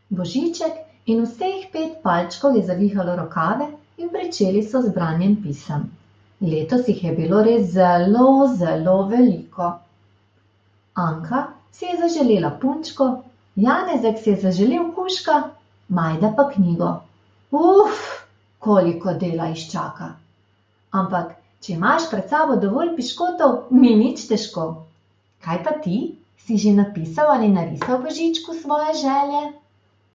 Božiček in vseh 5 palčkov je zavihalo rokave in pričeli so z branjem pisem. Letos jih je bilo res zelo, zelo veliko. Anka si je zaželela punčko, Janezek si je zaželel kužka, Majda pa knjigo. Koliko dela izčaka. Ampak, če imaš pred sabo dovolj piškotov, ni nič težko. Kaj pa ti? Si že napisal ali narisal Božičku svoje želje?